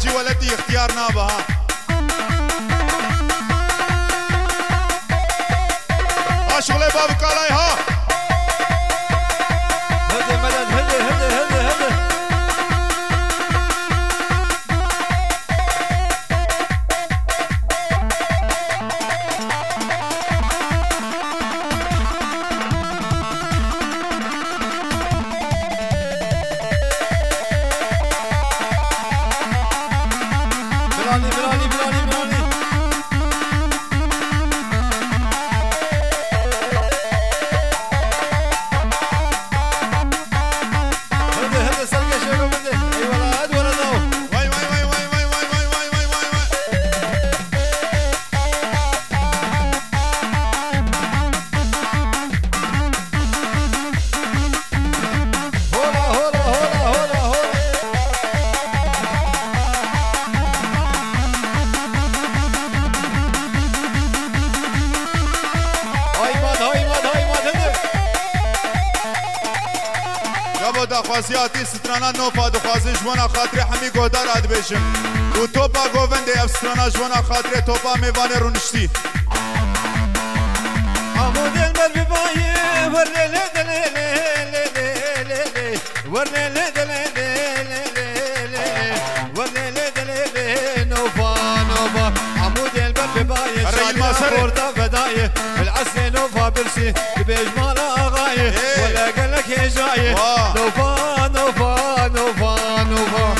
بيجي ولدي اختيار نابها شغله بابك عليها هدي مدد هدي هدي هدي هدي دخوازیاتی سترانا نوفا دخوازی جوانا خاطری همی گودار آد بیشم و توپا گوونده اف سترانا جوانا خاطری توپا میوانه رونشتی عمود المر ببایه ورله دلیله ورله دلیله ورله دلیله نوفا نوفا عمود المر ببایه شادنا خورتا فدایه العسل نوفا برسي بيجمال اغايه ولا قال لك يا جايه نوفا نوفا نوفا نوفا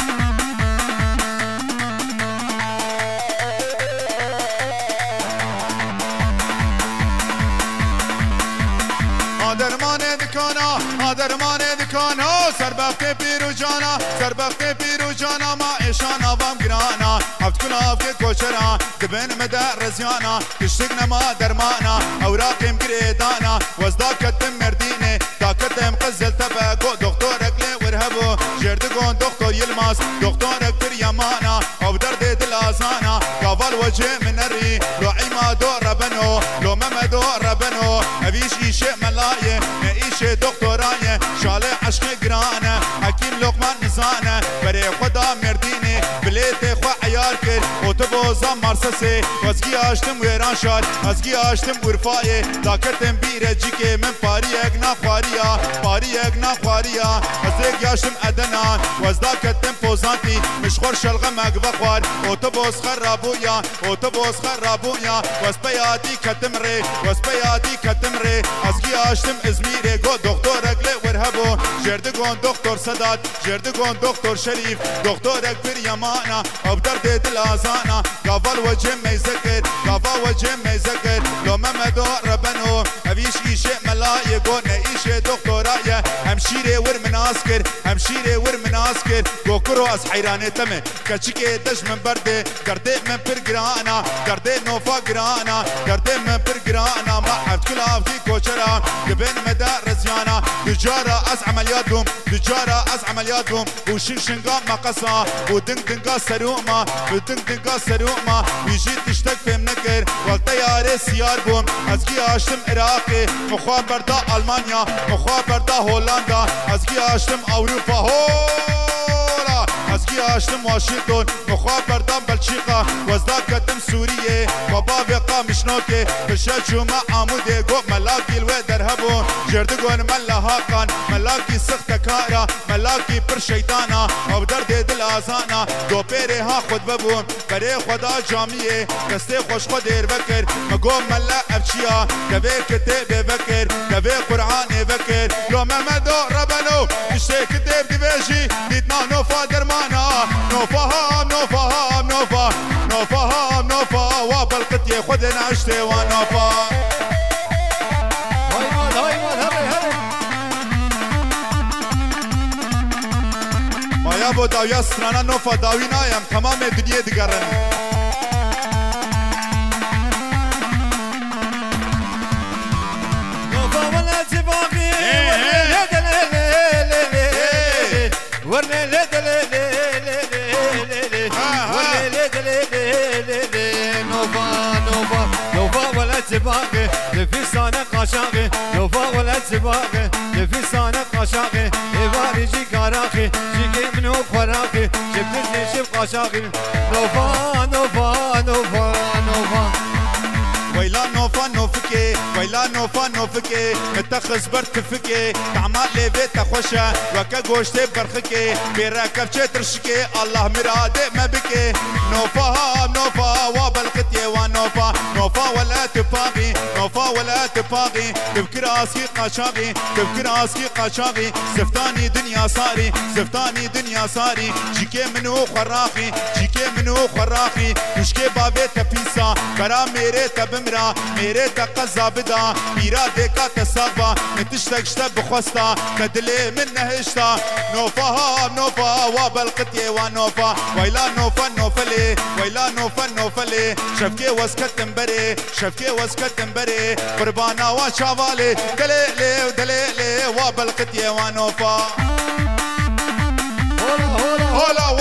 درمان دکانا سربخت پیرو جانا سربخت پیرو جانا ما ایشان آوام گرانا هفت کن آفت کوچرا دبن مدر رزیانا کشتگ نما درمانا اوراقیم گریدانا وزدا کتم مردینه تا کتم قزل تبگو دکتور اکلی ورهبو جردگون دکتور یلماس دکتور اکتر یمانا او درد دل آزانا کافال وجه من الری لو عیما دو ربنو لو ممدو ربنو اویش ایشه ملایه ایشه دکتورایه شاله عشق گرانه حکیم لقمان نزانه برای خدا مردینه بلیت خوا عیار کرد اتوبوزا مارسسه وزگی آشتم ویران شاد وزگی آشتم ورفایه داکتم بیره جیکه من پاری اگنا خواریا پاری اگنا خواریا وزگ یاشتم ادنان وزدا کتم پوزانتی مشخور شلغه مگوه خوار اتوبوس خرابویا اتوبوس خرابویا وزپیاتی کتم ری وزپیاتی کتم ری وزگی آشتم ازمیره گو دکتور اگله ورهبو جردگون دکتور صداد جردگون دکتور شریف دکتور اکبر یمانا او درد دل آزانا قافل وجه میزکر قافل وجه میزکر لو ممدو ربنو اویش ایشه ملایه گو نئیشه دکتورایه همشیره ور مناسکر همشیره ور مناسکر گو کرو از حیرانه تمه کچکه دش من برده درده من پر گرانا درده نوفا گرانا درده من پر گرانا ما حفت کل آفتی کوچرا دبن مدر رزیانا دجارة از عملياتهم دجارة از عملياتهم وشنشنقا مقصا ودنق دنقا سروما ودنق دنقا سروما بيجي تشتك في منكر والطيارة سيار بوم ازقي اشتم عراقي مخواب بردا المانيا مخواب بردا هولندا ازقي اشتم اوروبا هولا ازقي اشتم واشنطن مخواب بردا بلشيقة وزدا كتم سورية وبابي قامشنوكي بشجو ما عمودي قوب ملاقي الويدر هبو جردقون ملا هاقان ملاقي سخت كارا ملاقي پر شيطانا او درد دل آزانا دو پیره ها خود ببون بري خدا جامعه دسته خوش خود دیر وکر مگو ملا افچیا دوی کتب وکر دوی قرآن وکر لو محمدو ربنو اشته کتب دیوشی دیدنا نوفا درمانا نوفا هم نوفا هم نوفا نوفا هم نوفا وابلقتي خود نعشته ونوفا مایا بو داویا سترانا نوفا داوی نایم تمام دنیا دیگرن نوفا ولا تباقي ورني نوفا ولا تباقي في سانة قشاقي نوفا ولا تباقي في سانة قشاقي إباري جي كاراقي جي منو فراقي جبت لي شبقة قاشاقي نوفا نوفا نوفا نوفا ويلا نوفا نوفكي ويلا نوفا نوفكي متخز برتفكي تعمل لي بيت خوشة وكا قوشتي برخكي بيراكب ترشكي الله مرادي ما بكي نوفا نوفا وبالقتي ونوفا نوفا ولا تباغي نوفا ولا تباغي تبكر اسكي قاشاغي تبكر اسكي قاشاغي زفتاني دنيا صاري زفتاني دنيا صاري جيكي منو خراخي جيكي منو خراخي مشكي بابي تبيسا برا ميري تبمرا ميري تقزا بدا بيرا ديكا تساقبا نتشتكشتا بخوستا كدلي من نهشتا نوفا نوفا وبالقتي ونوفا ويلا نوفا نوفلي ويلا نوفا نوفلي شفكي وسكت مبري شفكي وسكت مبري قربانا وشافالي دليلي ودليلي وبالقتي ونوفا